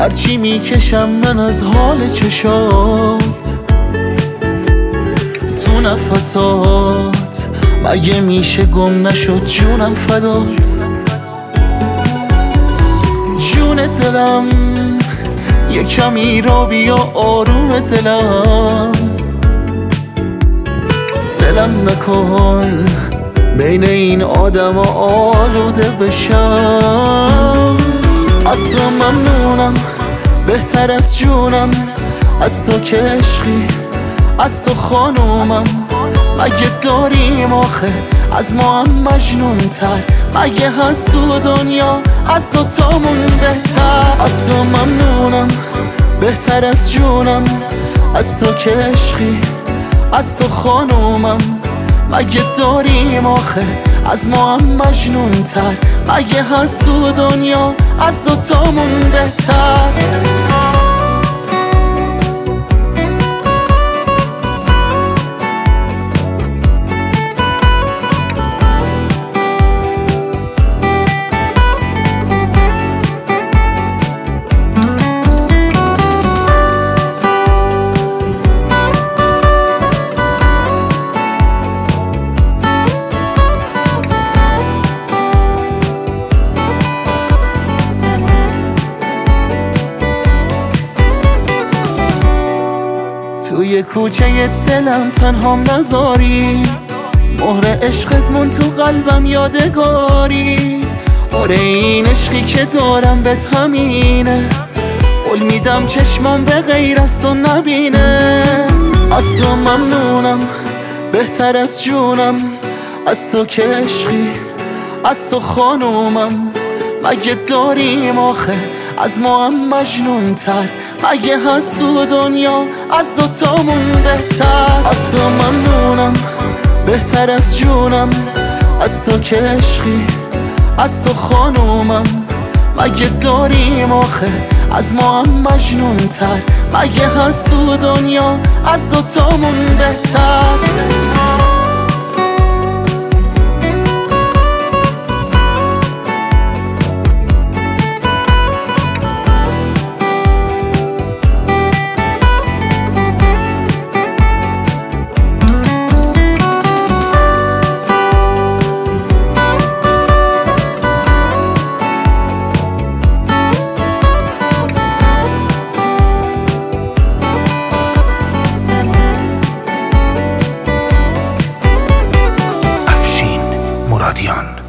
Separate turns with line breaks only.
هرچی میکشم من از حال چشات تو نفسات، مگه میشه گم نشد جونم فدات. جون دلم یه کمی را بیا آروم دلم، ولم نکن بین این آدم آلوده بشم. از تو ممنونم بهتر از جونم، از تو که عشقی از تو خانومم. مگه داریم آخه از ما هم مجنون تر؟ مگه هست تو دنیا از تو تامون بهتر؟ از تو ممنونم بهتر از جونم، از تو که عشقی از تو خانومم. مگه داریم آخه از ما هم مجنون تر؟ مگه هست تو دنیا از تو تامون بهتر؟ توی کوچه دلم تنهام نذاری، مهر عشقت مون تو قلبم یادگاری. آره این عشقی که دارم بهت همینه، قول میدم چشمام به غیر از تو نبینه. از تو ممنونم بهتر از جونم، از تو که عشقی از تو خانومم. مگه داریم آخه از ما هم مجنون تر؟ مگه هست تو دنیا از دو تامون بهتر؟ از تو ممنونم بهتر از جونم، از تو که عشقی از تو خانومم. مگه داریم آخه از ما هم مجنون تر؟ مگه هست تو دنیا از دو تامون بهتر؟
مرادیان